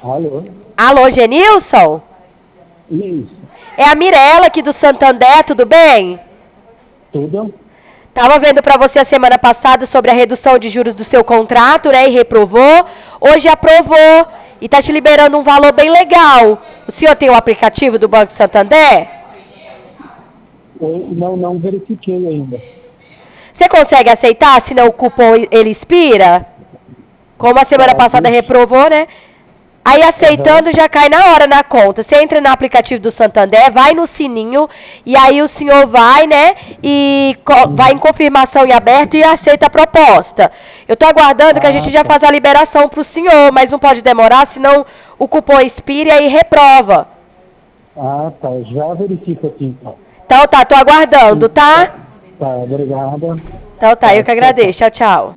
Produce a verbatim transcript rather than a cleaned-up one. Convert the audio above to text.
Alô? Alô, Genilson? Isso. É a Mirella aqui do Santander, tudo bem? Tudo? Tava vendo para você a semana passada sobre a redução de juros do seu contrato, né? E reprovou. Hoje aprovou e tá te liberando um valor bem legal. O senhor tem o aplicativo do Banco Santander? Eu não, não verifiquei ainda. Você consegue aceitar se não o cupom ele expira? Como a semana Tá, passada deixa. reprovou, né? Aí Aham. aceitando já cai na hora na conta. Você entra no aplicativo do Santander, vai no sininho e aí o senhor vai, né? E co- vai em Uhum. confirmação em aberto e aceita a proposta. Eu tô aguardando que a gente Ah, já tá. faz a liberação pro senhor, mas não pode demorar, senão o cupom expira e aí reprova. Ah, tá. Já verifico aqui, então. Então tá, tô aguardando, Sim, tá. tá? Tá, obrigada. Então tá, Tá, eu que tchau, tchau. agradeço. Tchau, tchau.